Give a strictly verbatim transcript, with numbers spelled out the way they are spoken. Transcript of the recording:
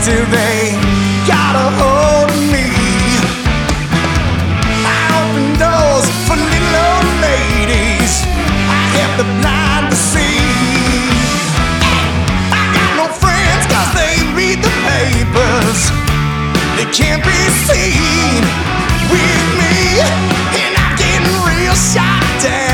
till they got a hold of me. I open doors for little old ladies. I help the blind to see. I got no friends 'cause they read the papers. They can't be seen with me, and I'm getting real shot down.